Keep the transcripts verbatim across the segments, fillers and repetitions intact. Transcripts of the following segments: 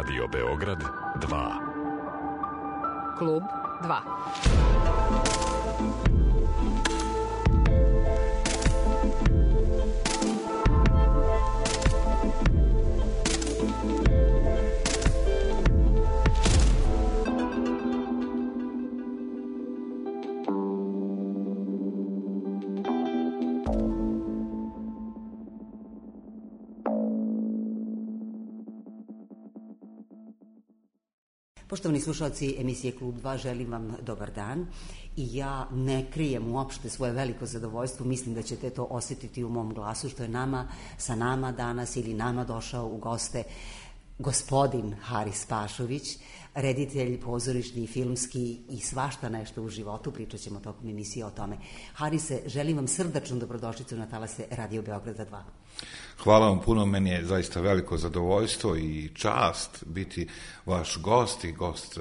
Radio Beograd dva. Klub dva. Poštovani slušalci emisije Klub dva, želim vam dobar dan i ja ne krijem uopšte svoje veliko zadovoljstvo, mislim da ćete to osjetiti u mom glasu, što je nama, sa nama danas ili nama došao u goste gospodin Haris Pašović, reditelj pozorišni i filmski i svašta nešto u životu, pričat ćemo tokom emisije o tome. Harise, želim vam srdačnu dobrodošlicu na talase Radio Beograda dva. Hvala vam puno, meni je zaista veliko zadovoljstvo i čast biti vaš gost i gost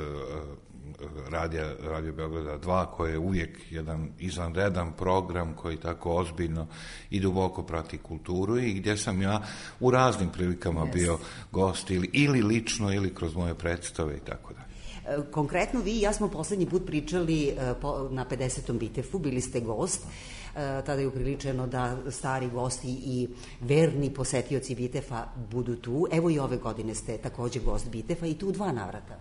radija, Radio Beograda dva, koji je uvijek jedan izvanredan program koji tako ozbiljno i duboko prati kulturu i gdje sam ja u raznim prilikama yes. bio gost ili, ili lično ili kroz moje predstave i tako dalje. Konkretno vi i ja smo poslednji put pričali na pedesetom Bitefu, bili ste gost, tada je upriličeno da stari gosti i verni posetioci Bitefa budu tu. Evo i ove godine ste takođe gost Bitefa i tu dva navrata.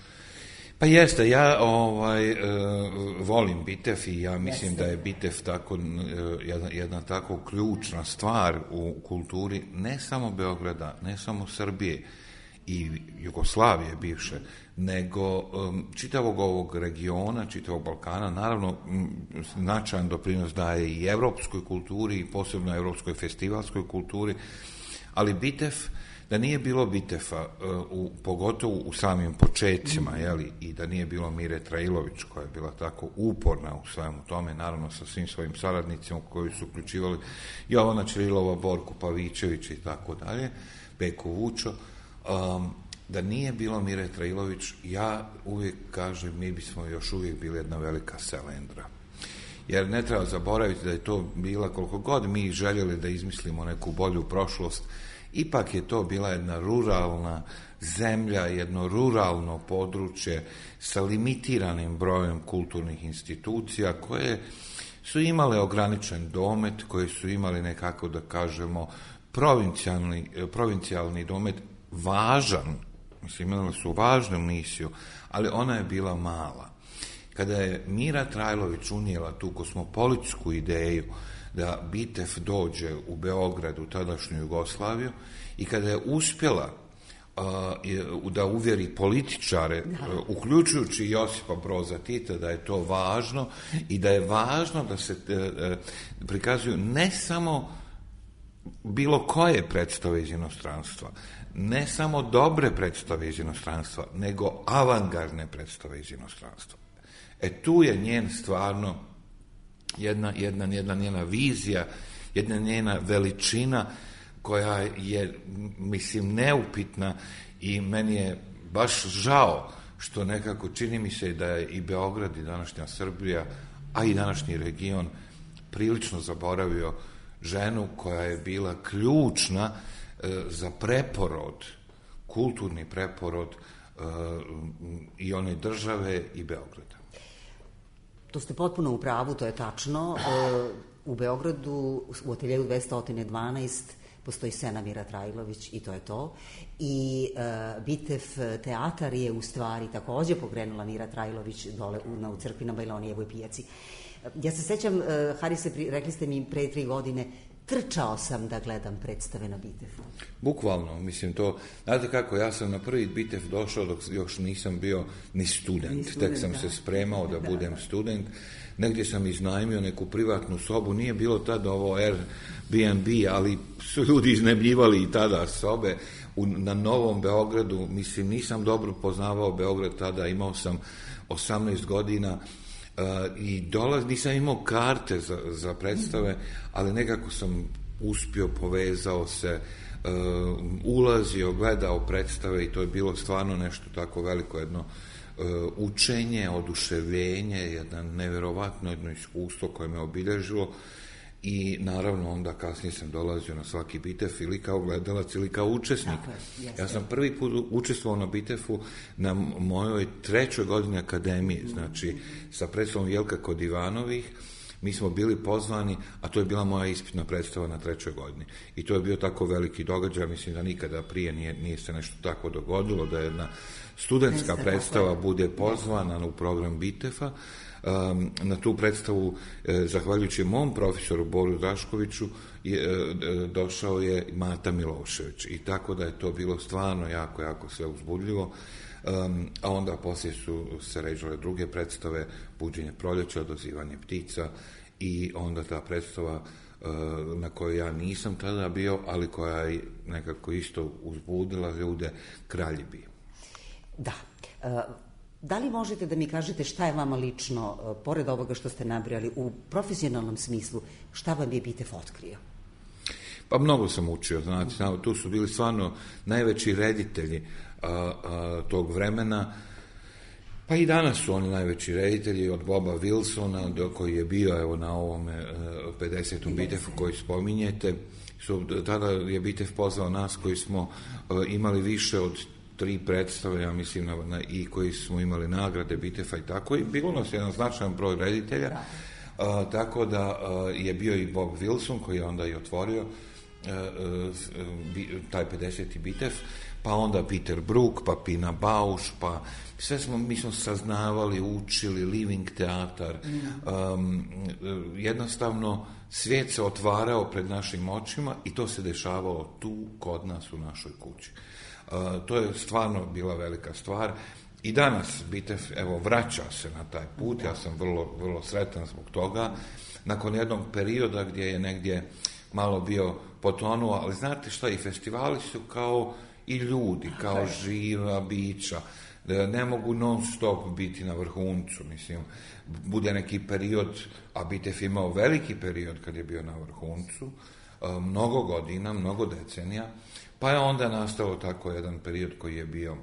Pa jeste, ja ovaj, e, volim Bitef i ja mislim jeste. da je Bitef tako, jedna, jedna tako ključna stvar u kulturi ne samo Beograda, ne samo Srbije i Jugoslavije bivše, nego um, čitavog ovog regiona, čitavog Balkana, naravno značajan doprinos daje i evropskoj kulturi i posebno evropskoj festivalskoj kulturi, ali Bitef, da nije bilo Bitefa, uh, u, pogotovo u samim početcima, mm. jeli, i da nije bilo Mire Trailović, koja je bila tako uporna u svemu tome, naravno sa svim svojim saradnicima koji su uključivali Jovana Ćirilova, Borku Pavićević i tako dalje, Beku Vučo, um, da nije bilo Mire Trailović, ja uvijek kažem, mi bismo još uvijek bili jedna velika selendra. Jer ne treba zaboraviti da je to bila, koliko god mi željeli da izmislimo neku bolju prošlost, ipak je to bila jedna ruralna zemlja, jedno ruralno područje sa limitiranim brojem kulturnih institucija koje su imale ograničen domet, koje su imali nekako, da kažemo, provincijalni, provincijalni domet, važan, mislim, imali su važnu misiju, ali ona je bila mala. Kada je Mira Trailović unijela tu kosmopolitsku ideju da Bitef dođe u Beograd, u tadašnju Jugoslaviju, i kada je uspjela uh, da uvjeri političare, uh, uključujući Josipa Broza Tita, da je to važno i da je važno da se uh, prikazuju ne samo bilo koje predstave iz inostranstva, ne samo dobre predstave iz inostranstva, nego avangardne predstave iz inostranstva. E tu je njen stvarno jedna, jedna, jedna njena vizija, jedna njena veličina koja je, mislim, neupitna i meni je baš žao što nekako čini mi se da je i Beograd i današnja Srbija, a i današnji region prilično zaboravio ženu koja je bila ključna e, za preporod, kulturni preporod e, i one države i Beograda. To ste potpuno u pravu, to je tačno. E, u Beogradu, u ateljeru dvesta dvanaest, postoji scena Mira Trailović i to je to. I e, Bitef teatar je u stvari takođe pokrenula Mira Trailović dole u, na, u crkvi na Bajlonijevoj pijaci. Ja se sećam, e, Harise, rekli ste mi pre tri godine, trčao sam da gledam predstave na Bitefu. Bukvalno, mislim to, znate kako, ja sam na prvi Bitef došao dok još nisam bio ni student, ni student tek sam da. se spremao da, da budem da. student, negdje sam iznajmio neku privatnu sobu, nije bilo tada ovo Airbnb, ali su ljudi iznajmljivali i tada sobe u, na Novom Beogradu, mislim nisam dobro poznavao Beograd tada, imao sam osamnaest godina, Uh, i dolaz, nisam imao karte za, za predstave, ali nekako sam uspio, povezao se, uh, ulazio, gledao predstave i to je bilo stvarno nešto tako veliko, jedno uh, učenje, oduševljenje, jedno nevjerovatno jedno iskustvo koje me obilježilo i naravno onda kasnije sam dolazio na svaki Bitef ili kao gledalac ili kao učesnik. Dakle, ja sam prvi put učestvovao na Bitefu na mojoj trećoj godini akademije, znači sa predstavom Jelka Kodivanovih. Mi smo bili pozvani, a to je bila moja ispitna predstava na trećoj godini. I to je bio tako veliki događaj, mislim da nikada prije nije, nije se nešto tako dogodilo, da jedna studentska predstava bude pozvana u program Bitefa. Um, na tu predstavu, eh, zahvaljujući mom profesoru Boru Draškoviću, je, eh, došao je Mata Milošević. I tako da je to bilo stvarno jako, jako sve uzbudljivo. Um, a onda poslije su se ređale druge predstave, Buđenje proljeća, Odozivanje ptica i onda ta predstava uh, na kojoj ja nisam tada bio, ali koja je nekako isto uzbudila ljude, Kralji bi. Da. Uh, da li možete da mi kažete šta je vama lično, uh, pored ovoga što ste nabrali, u profesionalnom smislu, šta vam je Bitef otkrio? Pa mnogo sam učio, znači, tu su bili stvarno najveći reditelji a, a, tog vremena, pa i danas su oni najveći reditelji, od Boba Wilsona, do koji je bio evo na ovome pedesetom Bitefu koji spominjete. Su, tada je Bitef pozvao nas koji smo a, imali više od tri predstave, ja mislim, na, na, i koji smo imali nagrade Bitefa i tako, i bilo nas jedan značajan broj reditelja, a, tako da a, je bio i Bob Wilson koji je onda i otvorio taj pedeseti Bitef, pa onda Peter Brook, pa Pina Bausch, pa sve smo, mi smo saznavali, učili, living teatar, um, jednostavno svijet se otvarao pred našim očima i to se dešavalo tu kod nas u našoj kući. Uh, to je stvarno bila velika stvar i danas Bitef, evo, vraća se na taj put, ja sam vrlo, vrlo sretan zbog toga, nakon jednog perioda gdje je negdje malo bio potonuo, ali znate šta, i festivali su kao i ljudi, kao živa bića, ne mogu non stop biti na vrhuncu, mislim, bude neki period, a Bitef imao veliki period kad je bio na vrhuncu, mnogo godina, mnogo decenija, pa je onda nastalo tako jedan period koji je bio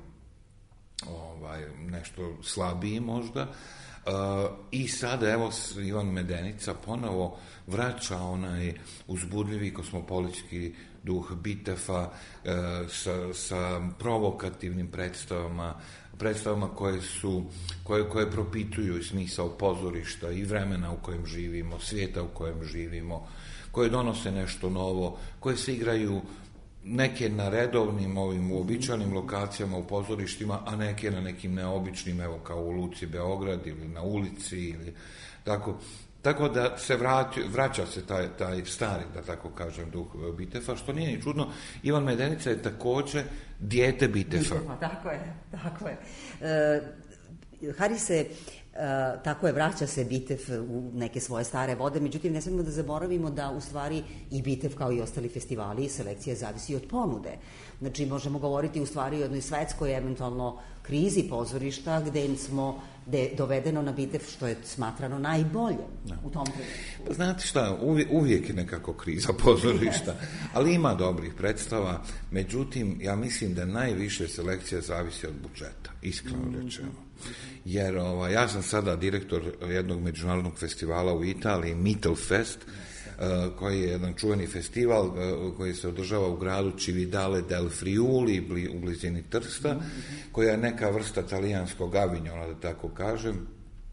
ovaj, nešto slabiji možda, Uh, i sada evo Ivan Medenica ponovo vraća onaj uzbudljivi kosmopolitski duh Bitefa uh, sa, sa provokativnim predstavama, predstavama koje su, koje, koje propituju i smisao pozorišta i vremena u kojem živimo, svijeta u kojem živimo, koje donose nešto novo, koje se igraju neke na redovnim ovim uobičajenim lokacijama u pozorištima, a neke na nekim neobičnim, evo kao u Luci Beograd ili na ulici ili tako. Tako da se vrati, vraća se taj, taj stari, da tako kažem, duh Bitefa, što nije ni čudno. Ivan Medenica je također dijete Bitefa. Bitefa, tako je, tako je. E, Harise, Uh, tako je, vraća se Bitef u neke svoje stare vode, međutim ne smemo da zaboravimo da u stvari i Bitef kao i ostali festivali, selekcija zavisi od ponude. Znači možemo govoriti u stvari o jednoj svetskoj eventualno krizi pozorišta gde smo, gde je dovedeno na Bitef što je smatrano najbolje no. u tom trenutku. Pa znate šta, uvijek, uvijek je nekako kriza pozorišta, ali ima dobrih predstava, međutim ja mislim da najviše selekcija zavisi od budžeta, iskreno rečeno. Jer ova, ja sam sada direktor jednog međunarodnog festivala u Italiji, Mittelfest, uh, koji je jedan čuveni festival uh, koji se održava u gradu Cividale del Friuli bli, u blizini Trsta, koja je neka vrsta talijanskog Avignona, da tako kažem.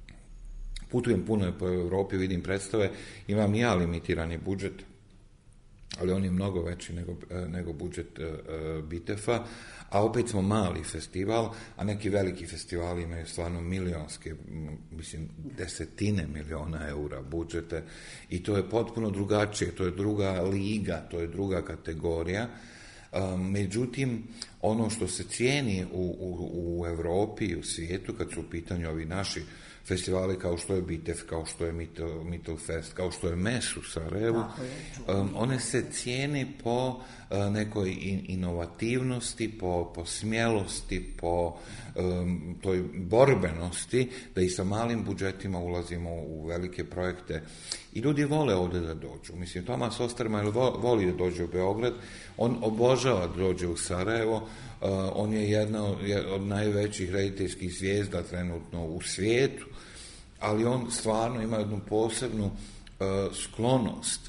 Putujem puno po Europi, vidim predstave, imam i ja limitirani budžet, ali on je mnogo veći nego, nego budžet uh, Bitefa, a opet smo mali festival, a neki veliki festivali imaju stvarno milionske, mislim, desetine miliona eura budžete i to je potpuno drugačije, to je druga liga, to je druga kategorija. Um, međutim, ono što se cijeni u, u, u Europi i u svijetu, kad su u pitanju ovi naši festivali kao što je Bitef, kao što je Mittel, Mittelfest, kao što je Mes u Sarajevu, um, one se cijene po uh, nekoj in, inovativnosti, po, po smjelosti, po um, toj borbenosti, da i sa malim budžetima ulazimo u velike projekte. I ljudi vole ovdje da dođu. Mislim, Tomas Osterman voli da dođe u Beograd, on obožava da dođe u Sarajevo, uh, on je jedna od najvećih rediteljskih zvijezda trenutno u svijetu, ali on stvarno ima jednu posebnu uh, sklonost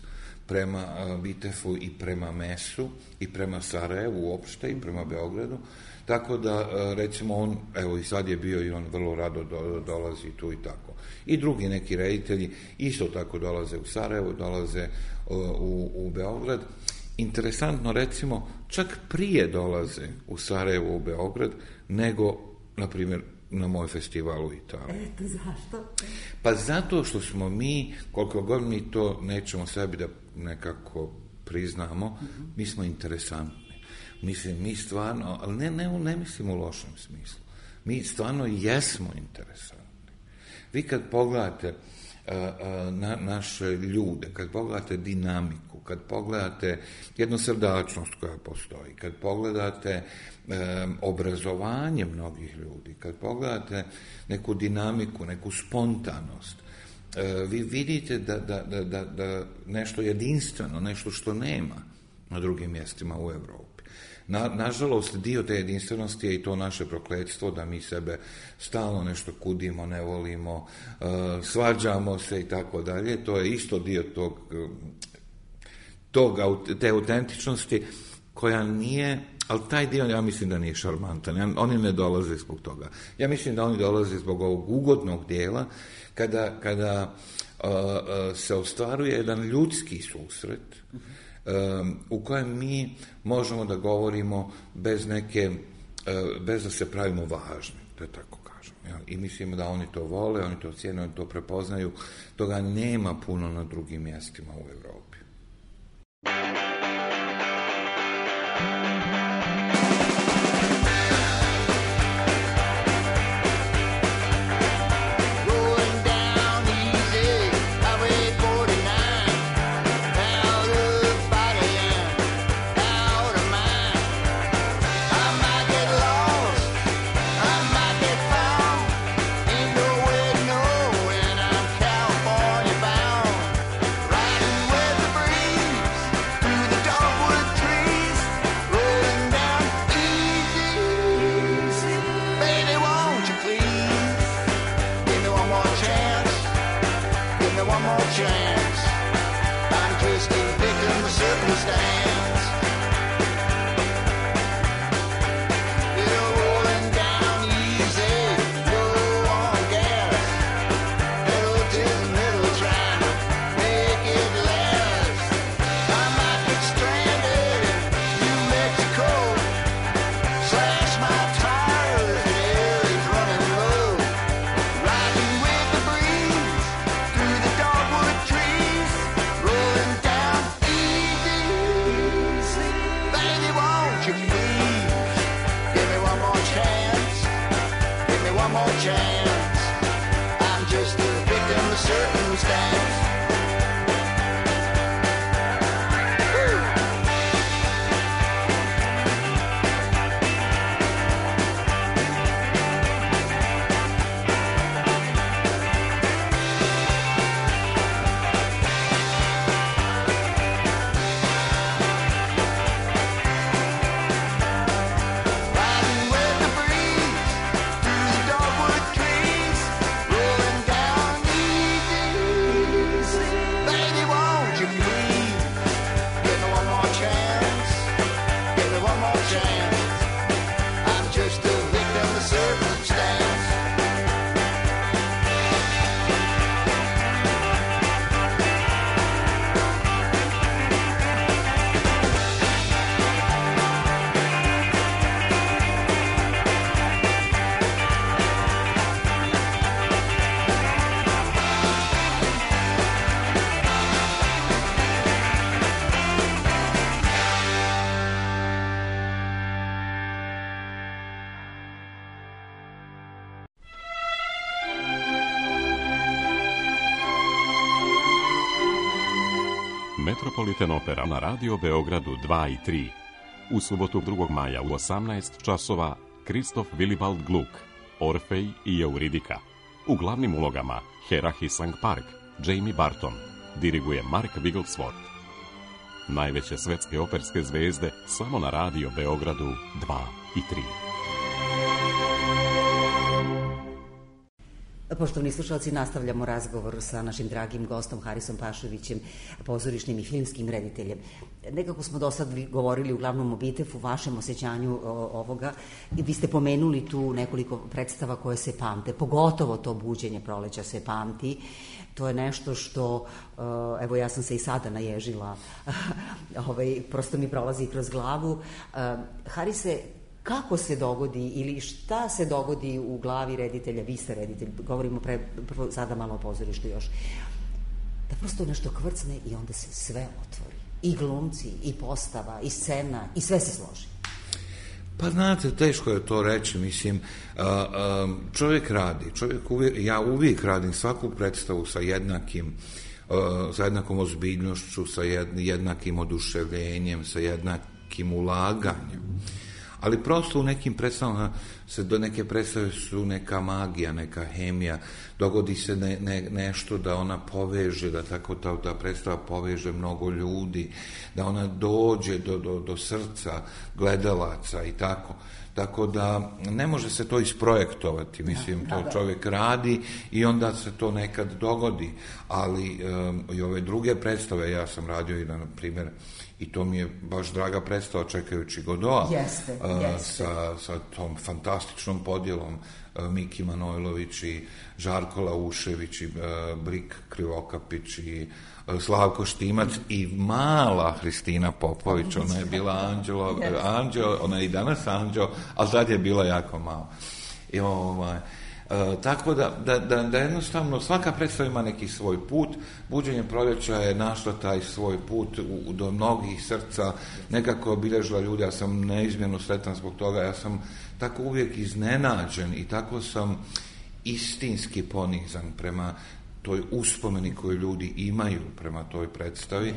prema Bitefu i prema Mesu i prema Sarajevu uopšte i prema Beogradu. Tako da, recimo, on, evo i sad je bio i on vrlo rado do, dolazi tu i tako. I drugi neki reditelji isto tako dolaze u Sarajevo, dolaze u, u Beograd. Interesantno, recimo, čak prije dolaze u Sarajevo, u Beograd, nego, na primjer, na moj festival u Italiji. Eto, zašto? Pa zato što smo mi, koliko god mi to nećemo sebi da nekako priznamo, mm-hmm. mi smo interesantni. Mislim, mi stvarno, ali ne, ne, ne mislim u lošem smislu, mi stvarno jesmo interesantni. Vi kad pogledate uh, uh, na, naše ljude, kad pogledate dinamiku, kad pogledate jednu srdačnost koja postoji, kad pogledate um, obrazovanje mnogih ljudi, kad pogledate neku dinamiku, neku spontanost, uh, vi vidite da, da, da, da, da nešto jedinstveno, nešto što nema na drugim mjestima u Evropi. Na, nažalost, dio te jedinstvenosti je i to naše prokletstvo, da mi sebe stalno nešto kudimo, ne volimo, uh, svađamo se i tako dalje. To je isto dio tog, tog, te autentičnosti koja nije, ali taj dio ja mislim da nije šarmantan. Oni ne dolaze zbog toga. Ja mislim da oni dolaze zbog ovog ugodnog dijela kada, kada uh, uh, se ostvaruje jedan ljudski susret, Um, u kojem mi možemo da govorimo bez neke, uh, bez da se pravimo važni, da tako kažem. Ja? I mislimo da oni to vole, oni to cijene, oni to prepoznaju. Toga nema puno na drugim mjestima u Evropi. Metropolitan Opera na Radio Beogradu dva i tri. U subotu drugog maja u osamnaest časova Kristof Willibald Gluck, Orfej i Euridika. U glavnim ulogama Hera Hisang Park, Jamie Barton. Diriguje Mark Wigglesworth. Najveće svetske operske zvezde samo na Radio Beogradu dva i tri. Poštovni slušalci, nastavljamo razgovor sa našim dragim gostom Harisom Paševićem, pozorišnim i filmskim rediteljem. Nekako smo do sad govorili uglavnom o Bitefu, vašem osjećanju ovoga, i vi ste pomenuli tu nekoliko predstava koje se pamte, pogotovo to Buđenje proleća se pamti. To je nešto što, evo ja sam se i sada naježila, ovaj, prosto mi prolazi kroz glavu. Harise, kako se dogodi ili šta se dogodi u glavi reditelja, vi ste reditelj, govorimo pre, prvo sada malo o pozorištu još, da prosto nešto kvrcne i onda se sve otvori. I glumci, i postava, i scena, i sve se složi. Pa znate, teško je to reći, mislim, čovjek radi, čovjek uvijek, ja uvijek radim svaku predstavu sa jednakim, sa jednakom ozbiljnošću, sa jednakim oduševljenjem, sa jednakim ulaganjem. Ali prosto u nekim predstavama se do neke predstave su neka magija, neka hemija, dogodi se ne, ne, nešto da ona poveže, da tako ta, ta predstava poveže mnogo ljudi, da ona dođe do, do, do srca gledalaca i tako. Tako da ne može se to isprojektovati, mislim, to čovjek radi i onda se to nekad dogodi, ali um, i ove druge predstave, ja sam radio i na primjer, i to mi je baš draga predstava Čekajući Godoa, jeste, jeste. Sa, sa tom fantastičnom podjelom uh, Miki Manojlović i Žarko Laušević i uh, Brik Krivokapić i uh, Slavko Štimac i mala Hristina Popović, ona je bila anđelo, yes. anđeo, ona je i danas anđeo, ali tad je bila jako malo. I ovaj... E, tako da, da, da, da jednostavno svaka predstava ima neki svoj put. Buđenje proljeća je našla taj svoj put u, do mnogih srca, nekako obilježila ljudi, ja sam neizmjerno sretan zbog toga, ja sam tako uvijek iznenađen i tako sam istinski ponizan prema toj uspomeni koju ljudi imaju prema toj predstavi.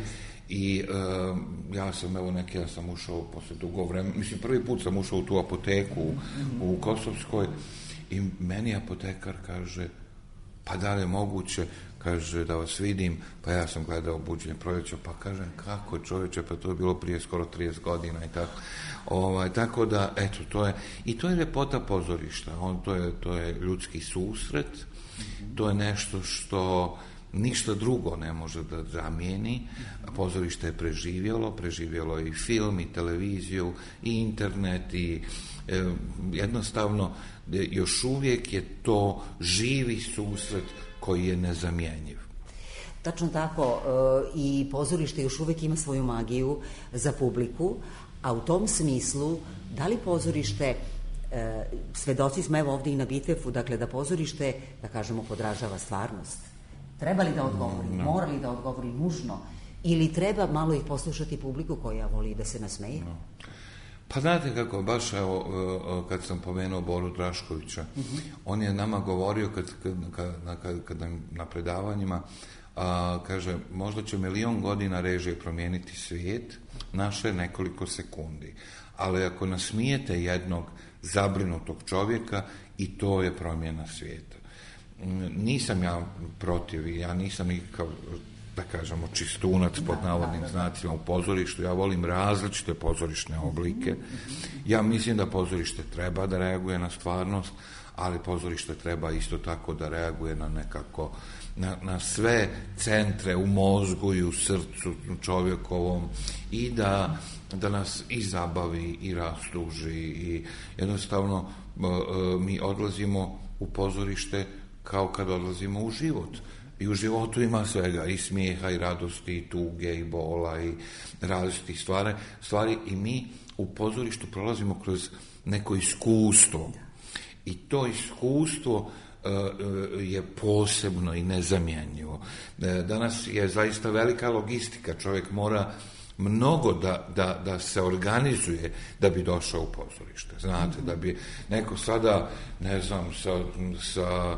I uh, ja sam, evo neki, ja sam ušao posle dugo vremena, mislim prvi put sam ušao u tu apoteku u, u Kosovskoj i meni apotekar kaže, pa da li je moguće, kaže, da vas vidim, pa ja sam gledao Buđenje proljeća, pa kažem, kako čovječe, pa to je bilo prije skoro trideset godina i tako. Ovaj, tako da, eto, to je, i to je ljepota pozorišta, on, to, je, to je ljudski susret, to je nešto što ništa drugo ne može da zamijeni. Pozorište je preživjelo, preživjelo i film, i televiziju, i internet, i e, jednostavno još uvijek je to živi susret koji je nezamjenjiv. Tačno tako, i pozorište još uvijek ima svoju magiju za publiku, a u tom smislu, da li pozorište, svedoci smo evo ovdje i na Bitefu, dakle da pozorište, da kažemo, podražava stvarnost? Treba li da odgovori? No. Mora li da odgovori nužno? Ili treba malo ih poslušati publiku koja voli da se nasmeje? No. Pa znate kako, baš evo, kad sam pomenuo Boru Draškovića, uh-huh. on je nama govorio kad, kad, kad, kad, kad na predavanjima, a, kaže, možda će milion godina režije promijeniti svijet, naše nekoliko sekundi. Ali ako nasmijete jednog zabrinutog čovjeka, i to je promjena svijeta. Nisam ja protiv, ja nisam nikakav, da kažemo, čistunac pod navodnim znacima u pozorištu, ja volim različite pozorišne oblike. Ja mislim da pozorište treba da reaguje na stvarnost, ali pozorište treba isto tako da reaguje na nekako, na, na sve centre u mozgu i u srcu čovjekovom i da, da nas i zabavi i rastuži i jednostavno mi odlazimo u pozorište kao kad odlazimo u život. I u životu ima svega, i smijeha, i radosti, i tuge, i bola, i različitih stvari, stvari i mi u pozorištu prolazimo kroz neko iskustvo. I to iskustvo uh, je posebno i nezamjenjivo. Danas je zaista velika logistika, čovjek mora mnogo da, da, da se organizuje da bi došao u pozorište. Znate, da bi neko sada, ne znam, sa... sa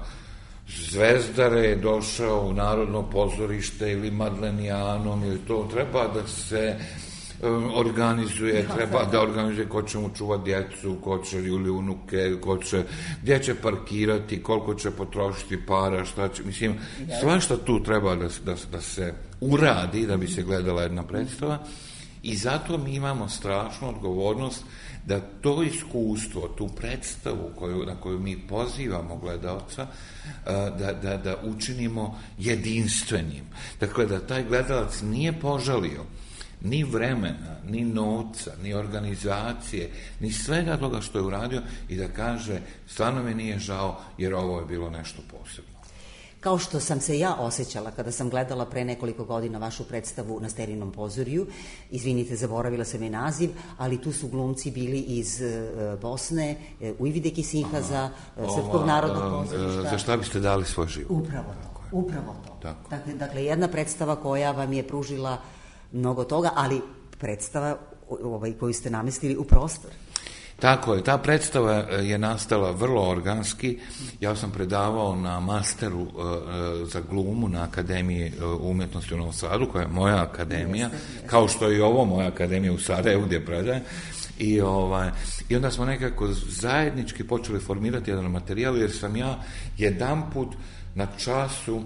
Zvezdare došao u Narodno pozorište ili Madlenijanom ili to, treba da se um, organizuje, treba da organizuje ko će mu čuvati djecu, ko će ili unuke, ko će, gdje će parkirati, koliko će potrošiti para, šta će, mislim, svašta tu treba da, da, da se uradi da bi se gledala jedna predstava I zato mi imamo strašnu odgovornost da to iskustvo, tu predstavu koju, na koju mi pozivamo gledalca, da, da, da učinimo jedinstvenim. Dakle, da taj gledalac nije požalio ni vremena, ni novca, ni organizacije, ni svega toga što je uradio i da kaže, stvarno mi nije žao jer ovo je bilo nešto posebno. Kao što sam se ja osjećala kada sam gledala pre nekoliko godina vašu predstavu na Sterinom pozorju, izvinite, zaboravila sam je naziv, ali tu su glumci bili iz uh, Bosne, uh, Ujvide Kisinhaza, uh, Srpskog narodnog pozorišta. Za šta biste dali svoj život? Upravo to, upravo to. Tako. Dakle, dakle, jedna predstava koja vam je pružila mnogo toga, ali predstava ovaj, koju ste namestili u prostor. Tako je, ta predstava je nastala vrlo organski. Ja sam predavao na masteru uh, za glumu na Akademiji umjetnosti u Novom Sadu, koja je moja akademija, jeste, jeste. Kao što je i ovo moja akademija u Sarajevu gdje predajem. I, ovaj, I onda smo nekako zajednički počeli formirati jedan materijal, jer sam ja jedanput na času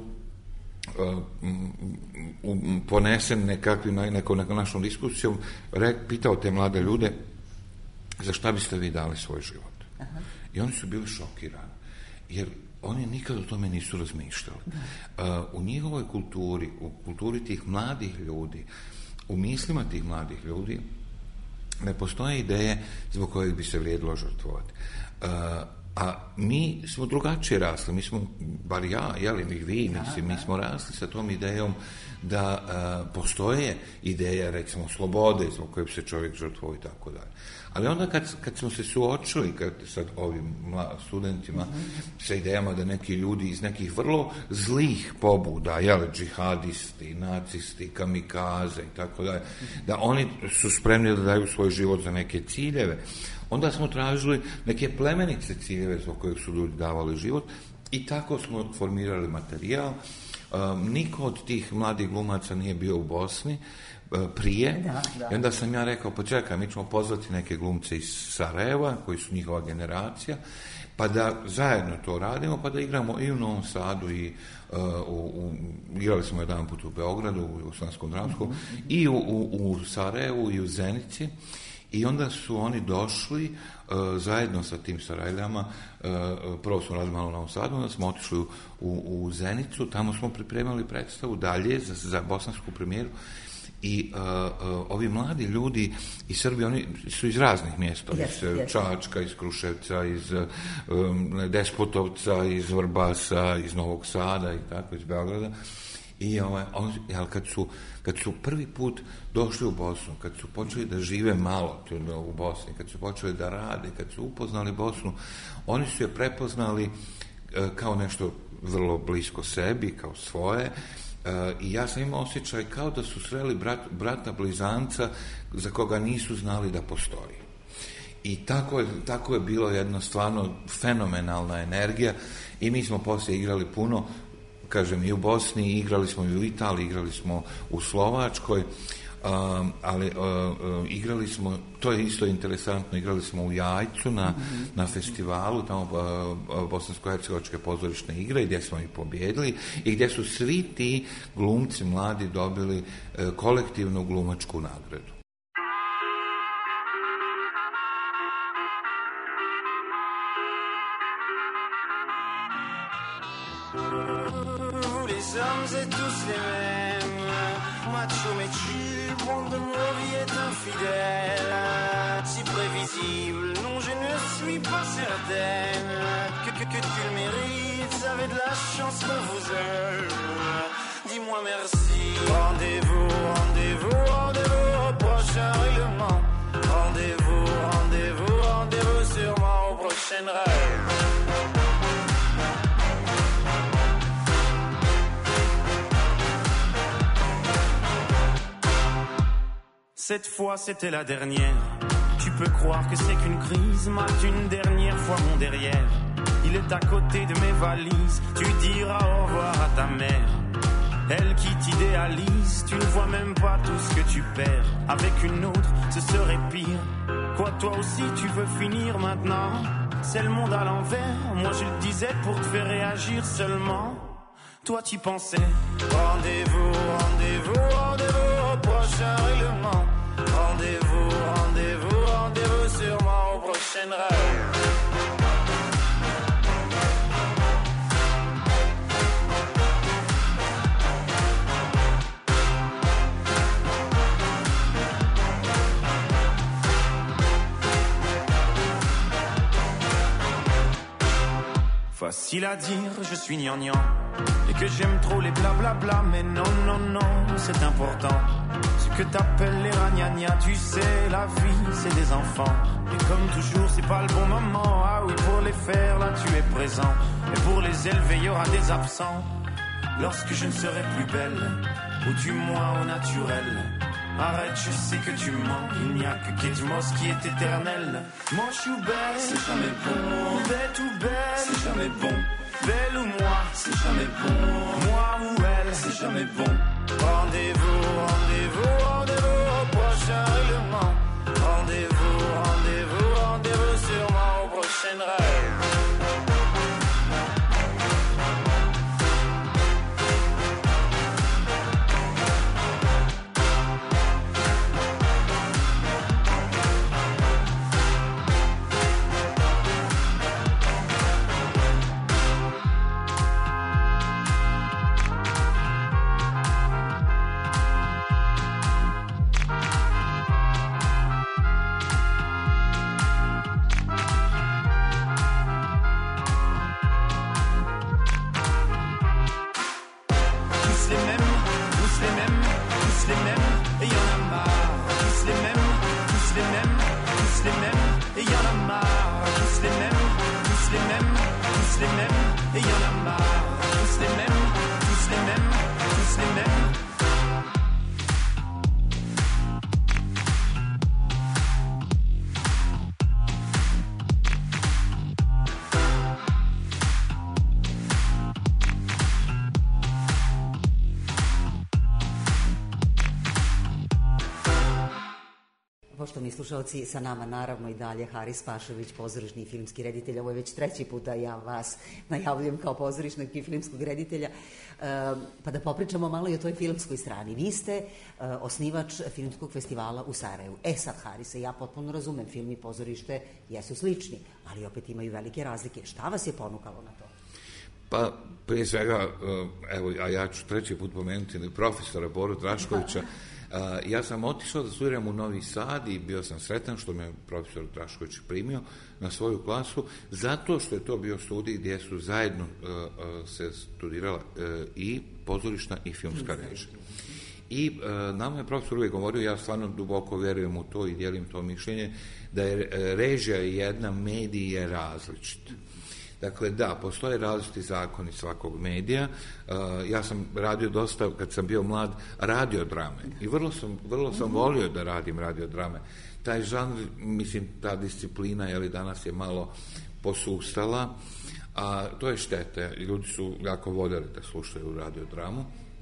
ponesen nekakvim, nekom, nekom našom diskusijom, rek, pitao te mlade ljude za šta biste vi dali svoj život. Aha. I oni su bili šokirani, jer oni nikad o tome nisu razmišljali. Uh, u njihovoj kulturi, u kulturi tih mladih ljudi, u mislima tih mladih ljudi, ne postoje ideje zbog kojih bi se vrijedilo žrtvovati. Uh, A mi smo drugačije rasli, mi smo, bar ja, jeli mi vi, mislim, mi smo rasli sa tom idejom da uh, postoje ideje, recimo, slobode zbog koje bi se čovjek žrtvovao i tako dalje. Ali onda kad, kad smo se suočili kad, sa ovim studentima, mm-hmm. sa idejama da neki ljudi iz nekih vrlo zlih pobuda, jeli, džihadisti, nacisti, kamikaze i tako dalje, da oni su spremni da daju svoj život za neke ciljeve, onda smo tražili neke plemenice ciljeve zbog kojeg su ljudi davali život i tako smo formirali materijal. Um, niko od tih mladih glumaca nije bio u Bosni uh, prije, da, da. I onda sam ja rekao, pa čekaj, mi ćemo pozvati neke glumce iz Sarajeva, koji su njihova generacija, pa da zajedno to radimo, pa da igramo i u Novom Sadu, i uh, u, u, igrali smo jedan put u Beogradu, u Osmanskom dramskom, mm-hmm. i u, u, u Sarajevu, i u Zenici. I onda su oni došli uh, zajedno sa tim Sarajljama, uh, prvo smo radili malo u Novom Sadu, onda smo otišli u, u, u Zenicu, tamo smo pripremali predstavu dalje za, za bosansku premijeru i uh, uh, ovi mladi ljudi iz Srbije, oni su iz raznih mjesta, yes, iz yes. Čačka, iz Kruševca, iz um, Despotovca, iz Vrbasa, iz Novog Sada i tako, iz Beograda. I ovaj, on, jel, kad, su, kad su prvi put došli u Bosnu, kad su počeli da žive malo u Bosni, kad su počeli da rade, kad su upoznali Bosnu, oni su je prepoznali e, kao nešto vrlo blisko sebi, kao svoje, e, i ja sam imao osjećaj kao da su sreli brat, brata blizanca za koga nisu znali da postoji. I tako je, tako je bilo jedna stvarno fenomenalna energija i mi smo poslije igrali puno, kažem, i u Bosni, igrali smo i u Italiji, igrali smo u Slovačkoj, um, ali uh, uh, igrali smo, to je isto interesantno, igrali smo u Jajcu na, mm-hmm. na festivalu, tamo uh, Bosansko-hercegovačke pozorišne igre, gdje smo ih pobjedili i gdje su svi ti glumci mladi dobili uh, kolektivnu glumačku nagradu. C'est tous les mêmes, macho mais tu, bon de nos vies est infidèle, si prévisible, non je ne suis pas certaine que, que, que tu le mérites, vous avez de la chance qu'on vous aime, dis-moi merci. Rendez-vous, rendez-vous, rendez-vous au prochain règlement, rendez-vous, rendez-vous, rendez-vous sûrement au prochain rêve. Cette fois c'était la dernière. Tu peux croire que c'est qu'une crise, mate une dernière fois mon derrière. Il est à côté de mes valises. Tu diras au revoir à ta mère. Elle qui t'idéalise, tu ne vois même pas tout ce que tu perds. Avec une autre, ce serait pire. Quoi, toi aussi tu veux finir maintenant? C'est le monde à l'envers. Moi je le disais pour te faire réagir seulement. Toi t'y pensais. Rendez-vous, rendez-vous, rendez-vous au prochain règlement. facile à dire, je suis gnangnan. Et que j'aime trop les blablabla, mais non, non, non, c'est important. Ce que t'appelles les ragnagnas, tu sais, la vie, c'est des enfants. Et comme toujours, c'est pas le bon moment. Ah oui, pour les faire, là, tu es présent. Et pour les élever, il y aura des absents. Lorsque je ne serai plus belle, ou du moins au naturel. Arrête, je sais que tu mens. Il n'y a que Kate Moss qui est éternelle. Manche ou belle, c'est jamais bon. Bête ou belle, c'est jamais bon. Belle ou moi, c'est jamais bon. Moi ou elle, c'est jamais bon. Rendez-vous, rendez-vous, rendez-vous au prochain règlement. Rendez-vous, rendez-vous, rendez-vous sûrement au prochain rêve. Poštovani slušalci, sa nama naravno i dalje Haris Pašović, pozorišni i filmski reditelj. Ovo je već treći put da ja vas najavljujem kao pozorišnog i filmskog reditelja. Pa da popričamo malo i o toj filmskoj strani. Vi ste osnivač filmskog festivala u Sarajevu. E sad, Harise, ja potpuno razumem, film i pozorište jesu slični, ali opet imaju velike razlike. Šta vas je ponukalo na to? Pa, prije svega, evo, a ja ću treći put pomenuti profesora Boru Draškovića. Uh, ja sam otišao da studiram u Novi Sad i bio sam sretan što me profesor Drašković primio na svoju klasu, zato što je to bio studij gdje su zajedno uh, uh, se studirala uh, i pozorišna i filmska režija. I uh, nama je profesor uvijek govorio, ja stvarno duboko vjerujem u to i dijelim to mišljenje, da je režija jedna, medij je različit. Dakle, da, postoje različiti zakoni svakog medija. Uh, ja sam radio dosta, kad sam bio mlad, radiodrame. I vrlo sam, vrlo sam volio da radim radiodrame. Taj žanr, mislim, ta disciplina, jeli, danas je malo posustala, a to je štete. Ljudi su jako voljeli da slušaju radiodramu.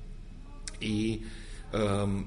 I um,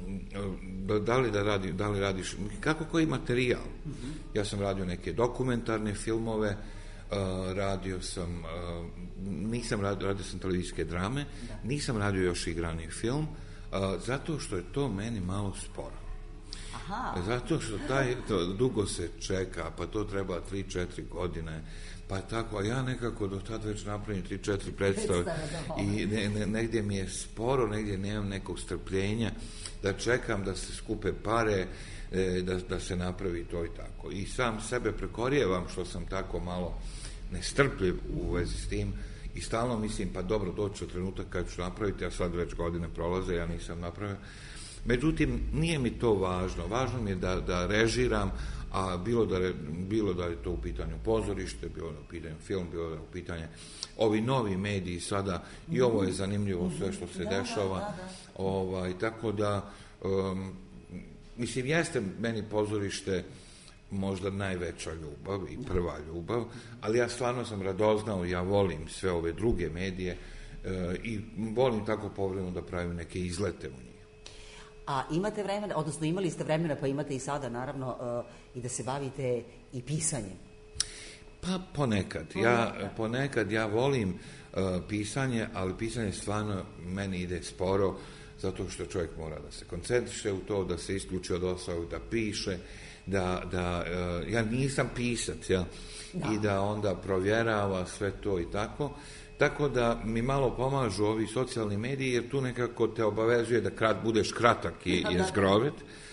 da li da radi, da li radiš, kako koji materijal? Ja sam radio neke dokumentarne filmove, Uh, radio sam, uh, nisam radio, radio sam televizijske drame, da. Nisam radio još igrani film, uh, zato što je to meni malo sporo. Aha. Zato što taj, to, dugo se čeka, pa to treba tri četiri godine, pa tako, a ja nekako do tad već napravim tri četiri predstave i ne, ne, negdje mi je sporo, negdje nemam nekog strpljenja da čekam da se skupe pare, e, da, da se napravi to i tako. I sam sebe prekorijevam što sam tako malo nestrpljiv u vezi s tim i stalno mislim, pa dobro, doći u trenutak kad ću napraviti, a sad već godine prolaze, ja nisam napravio. Međutim, nije mi to važno. Važno mi je da, da režiram, a bilo da, re, bilo da je to u pitanju pozorište, bilo da je u pitanju film, bilo da je u pitanju ovi novi mediji sada, i ovo je zanimljivo sve što se dešava. Ovaj, tako da, um, mislim, jeste meni pozorište možda najveća ljubav i prva ljubav, ali ja stvarno sam radoznao, ja volim sve ove druge medije e, i volim tako povremeno da pravim neke izlete u njih. A imate vremena, odnosno imali ste vremena, pa imate i sada naravno uh, i da se bavite i pisanjem? Pa ponekad. Ja, ponekad ja volim uh, pisanje, ali pisanje stvarno meni ide sporo, zato što čovjek mora da se koncentriše u to, da se isključi od ostalog, da piše, da, da uh, ja nisam pisac, ja, da. I da onda provjerava sve to i tako. Tako da mi malo pomažu ovi socijalni mediji, jer tu nekako te obavezuje da krat, budeš kratak i jezgrovit.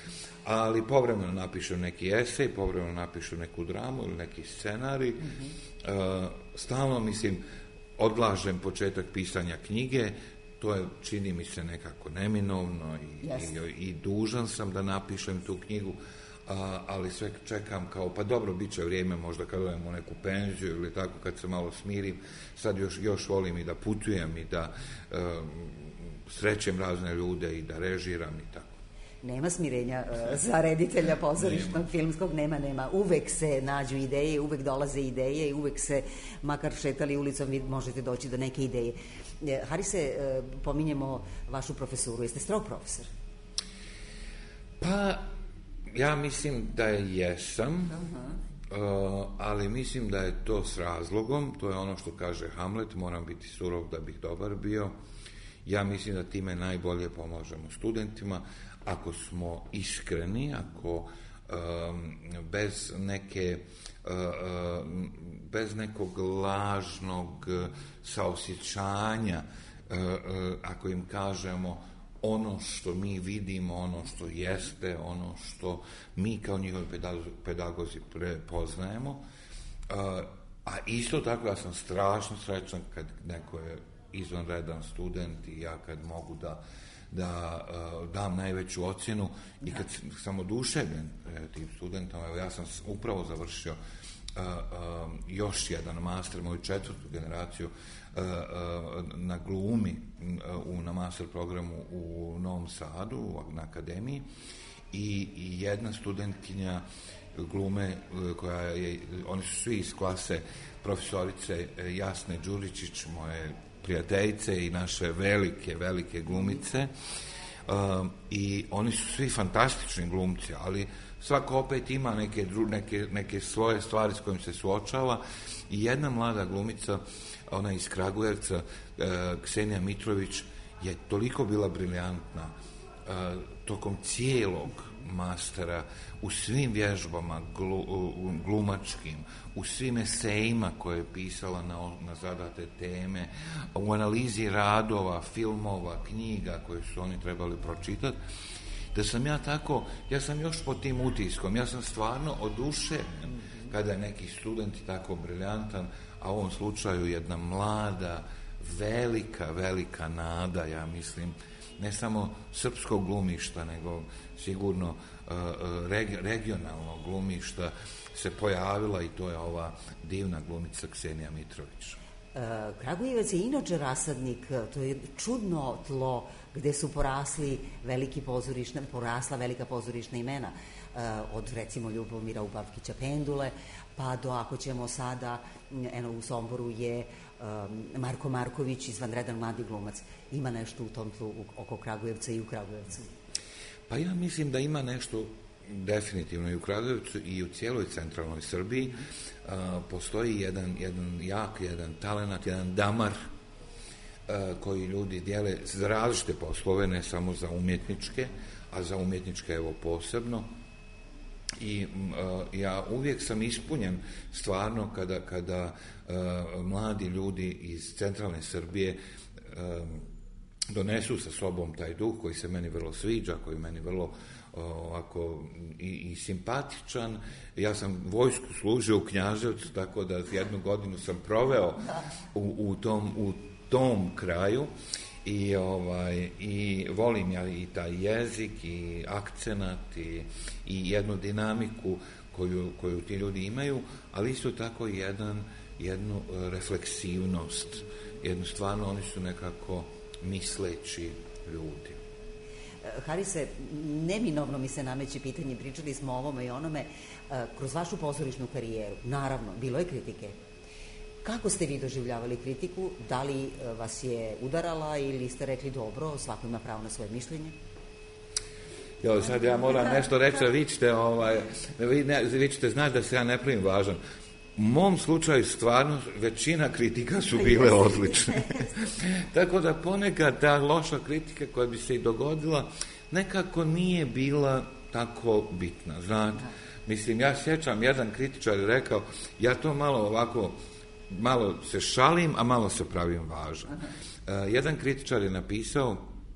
ali povremeno napišem neki esej, povremeno napišem neku dramu ili neki scenarij. Mm-hmm. Uh, stalno, mislim, odlažem početak pisanja knjige, to je, čini mi se, nekako neminovno i, yes. i, i dužan sam da napišem tu knjigu, a, ali sve čekam kao, pa dobro, bit će vrijeme možda kad odem u neku penziju ili tako, kad se malo smirim. Sad još, još volim i da putujem i da um, srećem razne ljude i da režiram i tako. Nema smirenja uh, za reditelja pozorišnog, nema. Filmskog, nema, nema. Uvek se nađu ideje, uvek dolaze ideje i uvek se, makar šetali ulicom, vi možete doći do neke ideje. Harise, uh, pominjemo vašu profesuru. Jeste strog profesor? Pa, ja mislim da je jesam, uh-huh. uh, ali mislim da je to s razlogom. To je ono što kaže Hamlet, moram biti surov da bih dobar bio. Ja mislim da time najbolje pomažemo studentima, ako smo iskreni, ako um, bez neke uh, uh, bez nekog lažnog saosjećanja, uh, uh, ako im kažemo ono što mi vidimo, ono što jeste, ono što mi kao njihovi pedagozi prepoznajemo, uh, a isto tako ja sam strašno srećan kad neko je izvanredan student i ja kad mogu da da uh, dam najveću ocjenu i kad sam oduševljen e, tim studentom. Evo, ja sam upravo završio uh, uh, još jedan master, moju četvrtu generaciju uh, uh, na glumi uh, na master programu u Novom Sadu, u, na akademiji, i, i jedna studentkinja glume uh, koja je, oni su svi iz klase profesorice uh, Jasne Đuričić, moje prijateljice i naše velike, velike glumice, um, i oni su svi fantastični glumci, ali svako opet ima neke, neke, neke svoje stvari s kojim se suočava, i jedna mlada glumica, ona iz Kragujevca, uh, Ksenija Mitrović, je toliko bila briljantna uh, tokom cijelog mastera, u svim vježbama glu, glumačkim, u svim esejima koje je pisala na, na zadate teme, u analizi radova, filmova, knjiga koje su oni trebali pročitati, da sam ja tako, ja sam još pod tim utiskom, ja sam stvarno oduševljen kada je neki student tako briljantan, a u ovom slučaju jedna mlada, velika, velika nada, ja mislim, ne samo srpskog glumišta, nego sigurno uh, reg- regionalnog glumišta se pojavila, i to je ova divna glumica Ksenija Mitrović. Uh, Kragujevac je inače rasadnik, to je čudno tlo gde su porasli veliki pozorišne, porasla velika pozorišna imena, uh, od recimo Ljubomira Ubavkića Pendule, pa do, ako ćemo sada, eno u Somboru je um, Marko Marković, izvanredan mladi glumac. Ima nešto u tom tlu oko Kragujevca i u Kragujevcu? Pa ja mislim da ima nešto definitivno i u Kragujevcu i u cijeloj centralnoj Srbiji. Uh, postoji jedan, jedan jak, jedan talenat, jedan damar uh, koji ljudi dijele za različite poslove, ne samo za umjetničke, a za umjetničke evo posebno. I uh, ja uvijek sam ispunjen stvarno kada, kada uh, mladi ljudi iz centralne Srbije um, donesu sa sobom taj duh koji se meni vrlo sviđa, koji meni vrlo ovako i, i simpatičan. Ja sam vojsku služio u Knjaževcu, tako da jednu godinu sam proveo u, u, tom, u tom kraju, i, ovaj, i volim ja i taj jezik i akcenat i, i jednu dinamiku koju, koju ti ljudi imaju, ali isto tako i jedan, jednu refleksivnost. Jednu stvarno, oni su nekako misleći ljudi. Harise, neminovno mi se nameće pitanje, pričali smo o ovome i onome, kroz vašu pozorišnu karijeru, naravno, bilo je kritike. Kako ste vi doživljavali kritiku? Da li vas je udarala ili ste rekli dobro, svako ima pravo na svoje mišljenje? Jo, sad ja moram nešto reći, vi ćete, ovaj, vi, ne, vi ćete znati da se ja ne primim važan. U mom slučaju stvarno većina kritika su bile odlične. Tako da ponekad ta loša kritika koja bi se i dogodila nekako nije bila tako bitna, znate. Mislim, ja sjećam, jedan kritičar je rekao, ja to malo ovako, malo se šalim, a malo se pravim važan. Uh, jedan kritičar je napisao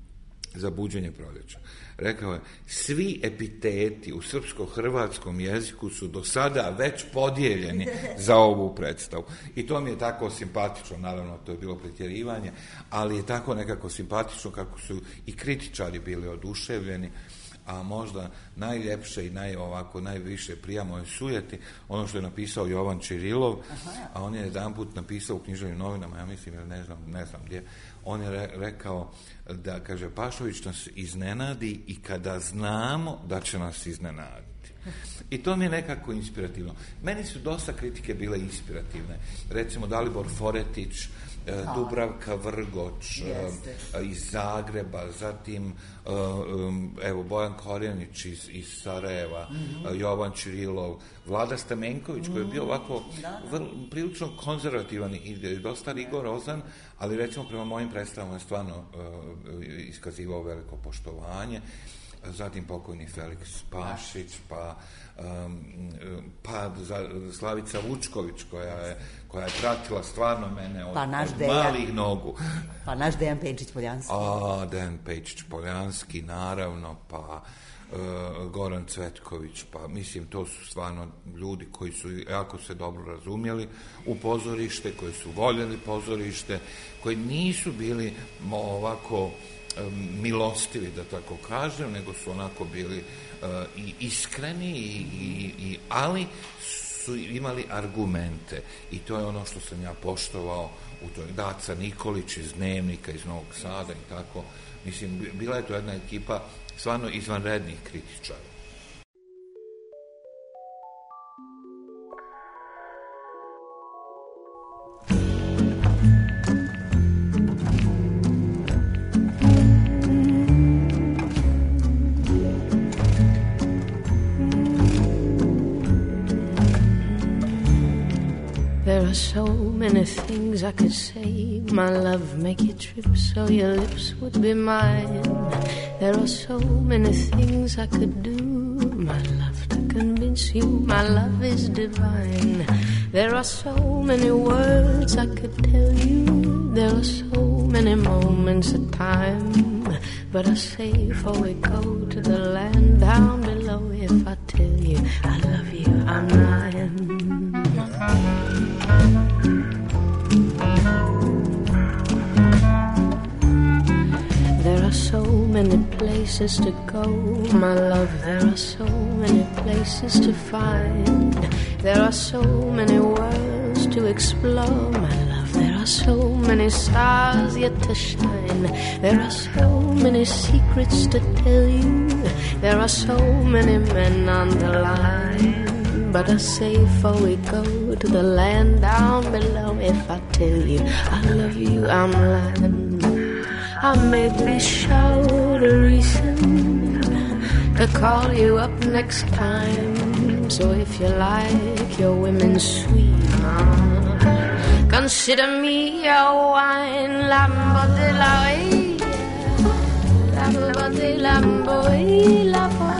za buđenje proljeća. Rekao je, svi epiteti u srpsko-hrvatskom jeziku su do sada već podijeljeni za ovu predstavu. I to mi je tako simpatično, naravno to je bilo pretjerivanje, ali je tako nekako simpatično kako su i kritičari bili oduševljeni, a možda najljepše i naj, ovako, najviše prija moje sujeti, ono što je napisao Jovan Čirilov, a on je jedan put napisao u književnim novinama, ja mislim, ne znam, ne znam gdje, on je re, rekao da, kaže, Pašović nas iznenadi i kada znamo da će nas iznenaditi. I to mi je nekako inspirativno. Meni su dosta kritike bile inspirativne. Recimo Dalibor Foretić, Dubravka Vrgoč Jeste. iz Zagreba, zatim evo Bojan Korjanić iz, iz Sarajeva, mm-hmm. Jovan Čirilov, Vlada Stamenković koji je bio ovako vrlo, prilično konzervativan i dosta rigorozan, ali recimo prema mojim predstavama je stvarno uh, iskazivao veliko poštovanje. Zatim pokojni Feliks Pašić, pa, um, pa Slavica Vučković koja je, koja je pratila stvarno mene od, pa od Dejan, malih nogu. Pa naš Dejan Pejčić-Poljanski. A, Dejan Pejčić-Poljanski, naravno, pa uh, Goran Cvetković, pa mislim to su stvarno ljudi koji su jako se dobro razumjeli u pozorište, koji su voljeli pozorište, koji nisu bili ovako milostivi, da tako kažem, nego su onako bili uh, i iskreni, i, i, i, ali su imali argumente i to je ono što sam ja poštovao u toj. Daca Nikolić iz Dnevnika, iz Novog Sada i tako. Mislim, bila je to jedna ekipa stvarno izvanrednih kritičara. There are so many things I could say. My love, make you trip so your lips would be mine. There are so many things I could do, my love, to convince you my love is divine. There are so many words I could tell you. There are so many moments of time. But I say before we go to the land down below, if I tell you I love you, I'm lying. There are so many places to go, my love. There are so many places to find. There are so many worlds to explore, my love. There are so many stars yet to shine. There are so many secrets to tell you. There are so many men on the line. But I say before we go to the land down below, if I tell you I love you, I'm lying. I may be short a reason to call you up next time. So if you like your women sweet, consider me your wine. Lambo de la Lambo de Lambo Lambo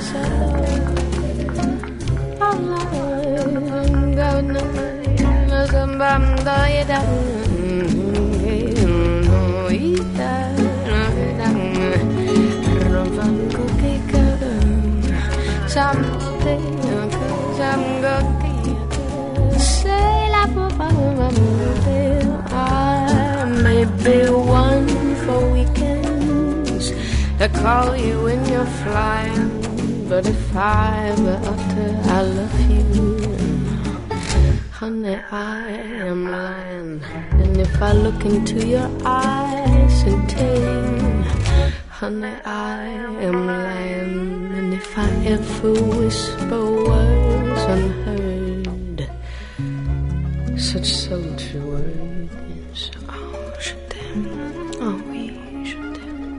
I may be one for weekends to call you when you're flying, but if I ever utter I love you, honey, I am lying. And if I look into your eyes and tell you, honey, I am lying. And if I ever whisper words unheard, such sultry words, oh, je t'aime, oh oui, je t'aime,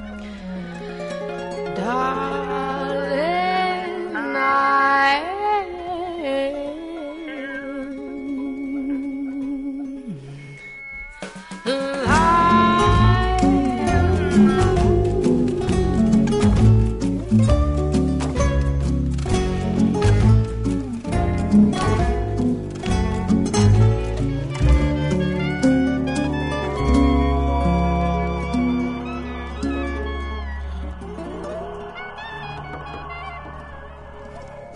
darling, I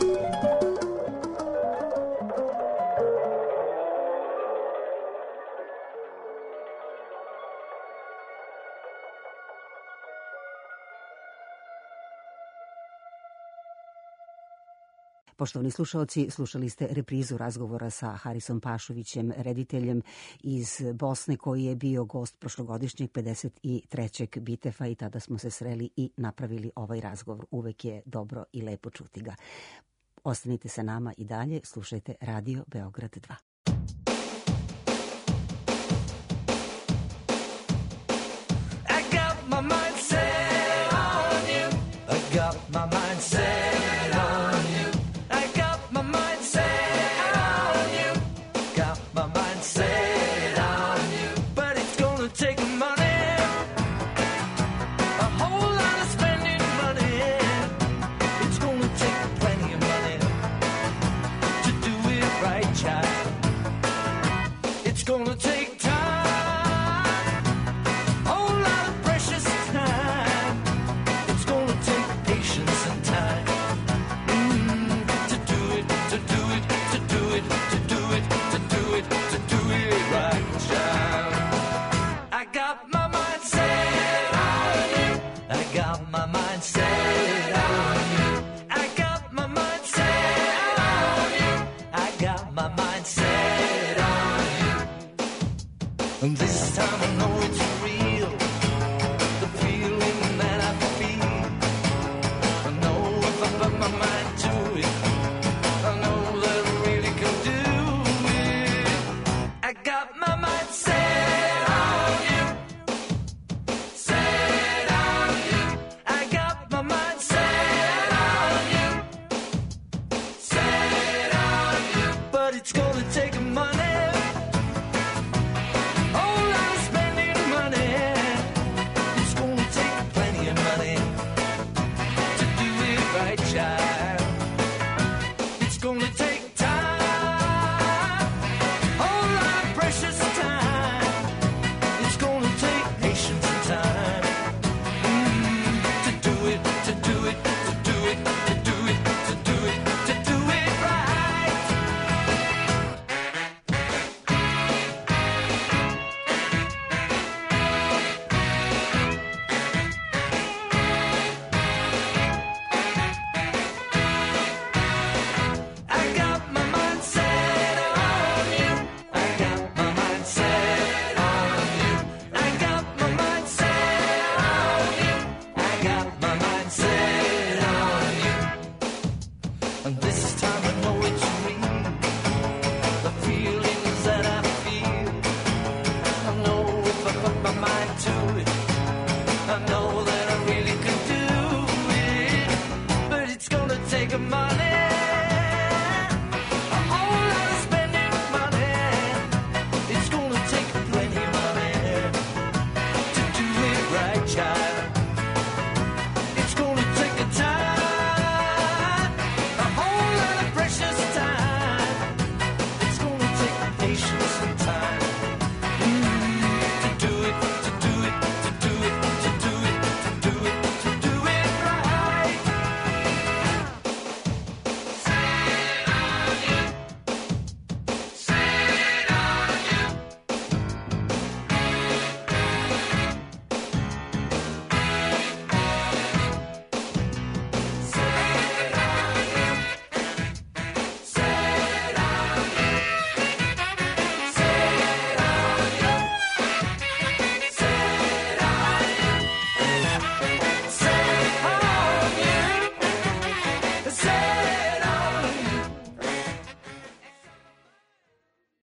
Poštovani slušalci, slušali ste reprizu razgovora sa Harisom Pašovićem, rediteljem iz Bosne koji je bio gost prošlogodišnjeg pedeset trećeg Bitefa i tada smo se sreli i napravili ovaj razgovor. Uvek je dobro i lepo čuti ga. Ostanite sa nama i dalje, slušajte Radio Beograd dva. I got my mind set on you. I got my mind set on you. I got my mind set on you. Got my mind set on you. But it's gonna take money, a whole lot of spending money. It's gonna take plenty of money to do it right, child. It's gonna take time, a whole lot of precious time. It's gonna take patience and time. Mm, to do it, to do it, to do it, to do it, to do it, to do it right, child. I got my mind set on you. I got my mind set on you. I got my mind set on you. I got my mind set on you. And this time I know it's real, the feeling that I feel. I know if I put my mind to it, I know that I really can do it. I got my mind set on you, set on you. I got my mind set on you, set on you. But it's gonna take money, whole lot of spending money. It's gonna take plenty of money to do it right, child. It's gonna take time, whole lot of precious time. It's gonna take patience and time. Mm, to do it, to do it, to do it, to do it, to do it, to do it right. I got my mind set on you. I got my mind set on you. I got my mind set on you. I got my mind set on you. And this time